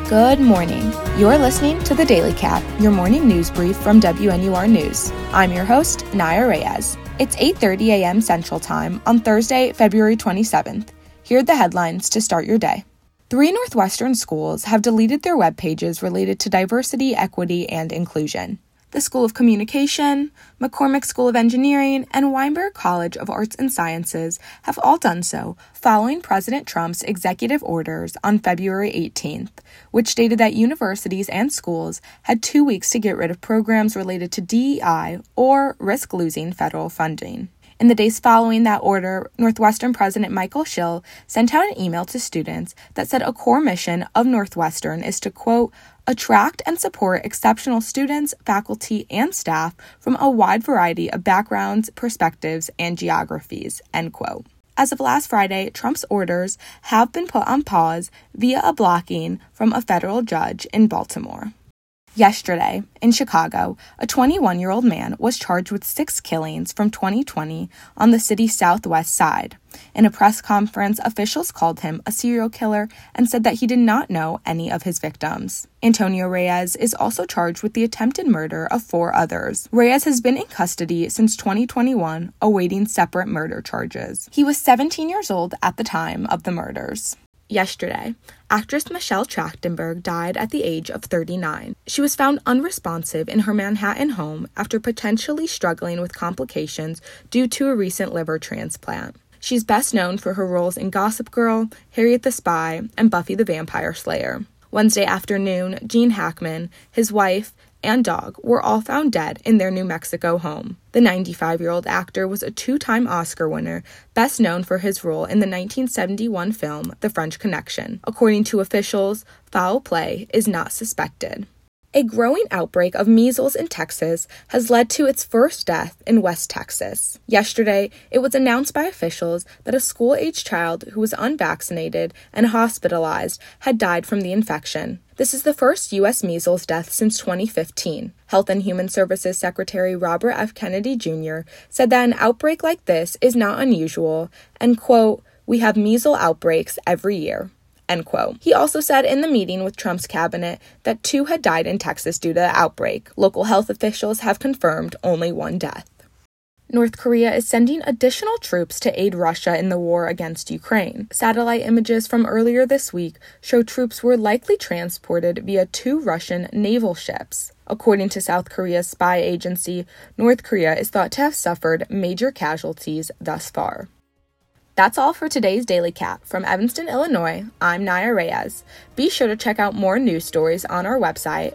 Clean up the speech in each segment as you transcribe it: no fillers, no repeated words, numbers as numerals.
Good morning. You're listening to The Daily Cat, your morning news brief from WNUR News. I'm your host, Naya Reyes. It's 8:30 a.m. Central Time on Thursday, February 27th. Here are the headlines to start your day. 3 Northwestern schools have deleted their web pages related to diversity, equity, and inclusion. The School of Communication, McCormick School of Engineering, and Weinberg College of Arts and Sciences have all done so following President Trump's executive orders on February 18th, which stated that universities and schools had 2 weeks to get rid of programs related to DEI or risk losing federal funding. In the days following that order, Northwestern President Michael Schill sent out an email to students that said a core mission of Northwestern is to, quote, attract and support exceptional students, faculty, and staff from a wide variety of backgrounds, perspectives, and geographies, end quote. As of last Friday, Trump's orders have been put on pause via a blocking from a federal judge in Baltimore. Yesterday, in Chicago, a 21-year-old man was charged with 6 killings from 2020 on the city's southwest side. In a press conference, officials called him a serial killer and said that he did not know any of his victims. Antonio Reyes is also charged with the attempted murder of 4 others. Reyes has been in custody since 2021, awaiting separate murder charges. He was 17 years old at the time of the murders. Yesterday, actress Michelle Trachtenberg died at the age of 39. She was found unresponsive in her Manhattan home after potentially struggling with complications due to a recent liver transplant. She's best known for her roles in Gossip Girl, Harriet the Spy, and Buffy the Vampire Slayer. Wednesday afternoon, Gene Hackman, his wife, and dog were all found dead in their New Mexico home. The 95-year-old actor was a 2-time Oscar winner, best known for his role in the 1971 film The French Connection. According to officials, foul play is not suspected. A growing outbreak of measles in Texas has led to its first death in West Texas. Yesterday, it was announced by officials that a school-aged child who was unvaccinated and hospitalized had died from the infection. This is the first U.S. measles death since 2015. Health and Human Services Secretary Robert F. Kennedy Jr. said that an outbreak like this is not unusual and, quote, we have measles outbreaks every year. End quote. He also said in the meeting with Trump's cabinet that 2 had died in Texas due to the outbreak. Local health officials have confirmed only 1 death. North Korea is sending additional troops to aid Russia in the war against Ukraine. Satellite images from earlier this week show troops were likely transported via 2 Russian naval ships. According to South Korea's spy agency, North Korea is thought to have suffered major casualties thus far. That's all for today's Daily Cat. From Evanston, Illinois, I'm Naya Reyes. Be sure to check out more news stories on our website,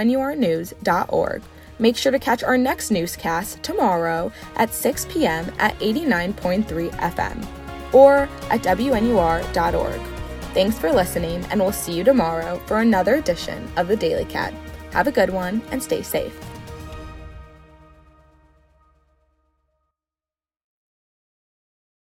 WNURnews.org. Make sure to catch our next newscast tomorrow at 6 p.m. at 89.3 FM or at WNUR.org. Thanks for listening, and we'll see you tomorrow for another edition of The Daily Cat. Have a good one and stay safe.